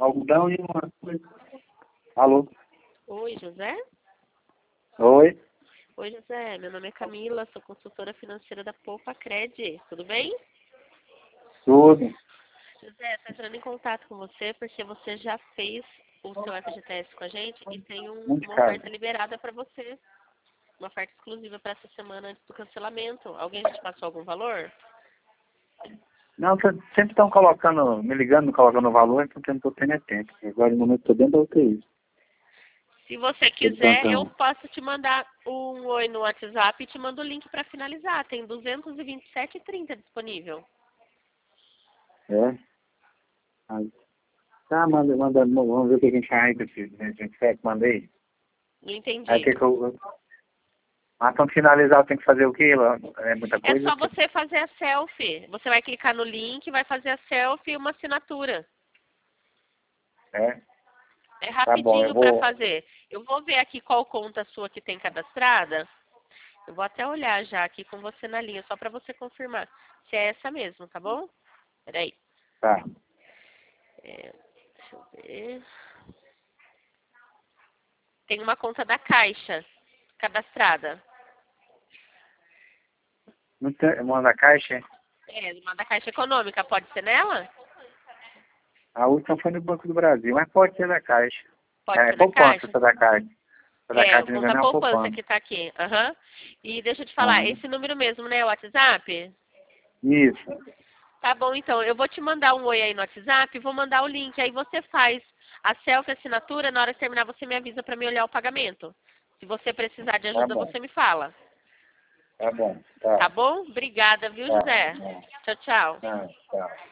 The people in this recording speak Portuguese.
algodão e uma coisa. Alô? Oi, José? Oi? Oi, José. Meu nome é Camila, sou consultora financeira da Poupa Cred. Tudo bem? Tudo. José, estou entrando em contato com você porque você já fez o seu FGTS com a gente e tem Muito uma caro. oferta liberada para você. Uma oferta exclusiva para essa semana antes do cancelamento. Alguém já te passou algum valor? Não, sempre estão colocando, me ligando, colocando o valor, então eu não estou tendo tempo. Agora no momento estou dentro da UTI. Se você Tô de quiser, eu plantão. posso te mandar um oi no WhatsApp e te mando o link para finalizar. Tem 227,30 disponível. É? Aí. Tá, manda, vamos ver o que a gente arranca aqui. A gente quer que mandei. Não Aí o entendi. que que eu... Mas quando finalizar eu tenho que fazer o quê? É muita É coisa? só você fazer a selfie. Você vai clicar no link, vai fazer a selfie e uma assinatura. É? É Tá bom, eu rapidinho para vou... fazer. Eu vou ver aqui qual conta sua que tem cadastrada. Eu vou até olhar já aqui com você na linha, só para você confirmar se é essa mesmo, tá bom? Peraí. Tá. Deixa eu ver. Tem uma conta da Caixa cadastrada. Não tem, manda a caixa, hein? É, uma da Caixa Econômica, pode ser nela? A última foi no Banco do Brasil, mas pode ser da caixa. Pode É ser da poupança Caixa? essa da caixa. Essa da É, caixa, se não me conta engano, é uma poupança poupança. que tá aqui. Aham. E deixa eu te falar, Aham. esse número mesmo, né? O WhatsApp? Isso. Tá bom, então. Eu vou te mandar um oi aí no WhatsApp e vou mandar o link. Aí você faz a selfie assinatura. Na hora que terminar, você me avisa para me olhar o pagamento. Se você precisar de Tá ajuda, bom. você me fala. Tá bom. Tá Tá. bom? Obrigada, viu, Tá. José? Tchau, tchau. Tá. Tá.